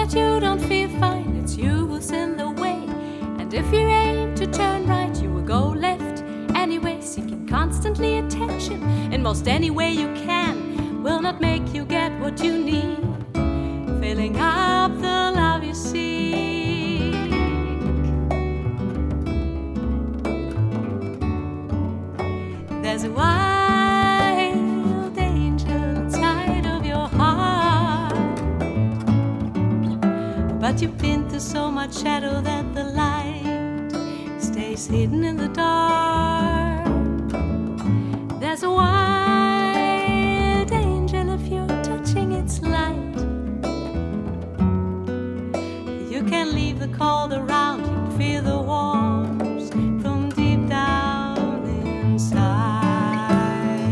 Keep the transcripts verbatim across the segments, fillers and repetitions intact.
that you don't feel fine, it's you who's in the way. And if you aim to turn right, you will go left anyway. Seeking constantly attention in most any way you can will not make you get what you need. Filling up the love you seek. There's a wild angel inside of your heart, but you've been through so much shadow that the light stays hidden in the dark. There's a wild angel if you're touching its light. You can leave the cold around you, feel the warmth from deep down inside.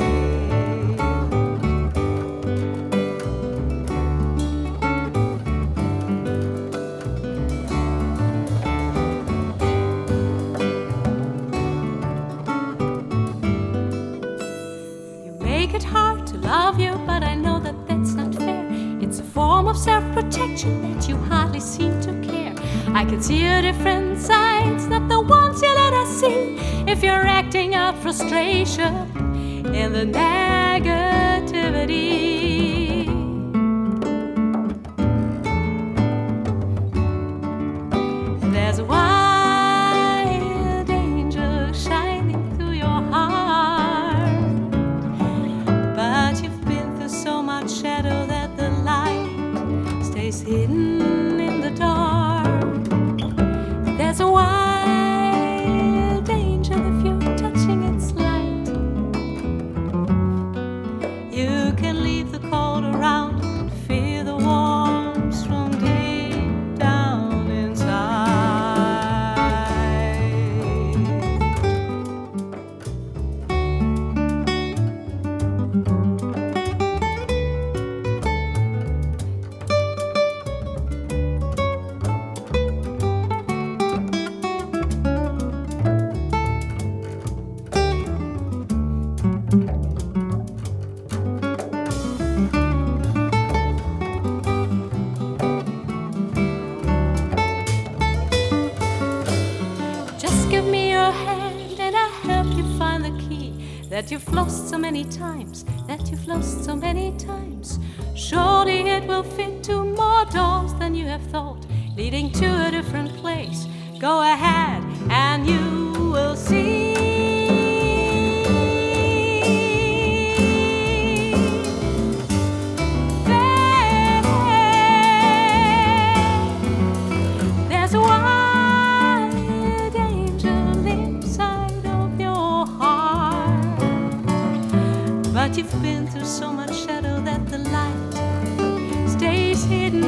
You make it hard to love you, but I know that that's not fair. It's a form of self-protection that you hardly seem to care. I can see your different sides, not the ones you let us see. If you're acting out frustration in the negativity, there's a wild angel shining through your heart, but you've been through so much shadow that the light stays hidden in the dark. There's a wild angel if you're touching its light. You can leave the cold around and feel the warmth from deep down that you've lost so many times, that you've lost so many times. Surely it will fit to more doors than you have thought, leading to a different place. Go ahead and you will see. There, there's a wild angel inside of your heart, but you've been through so much shadow that the light stays hidden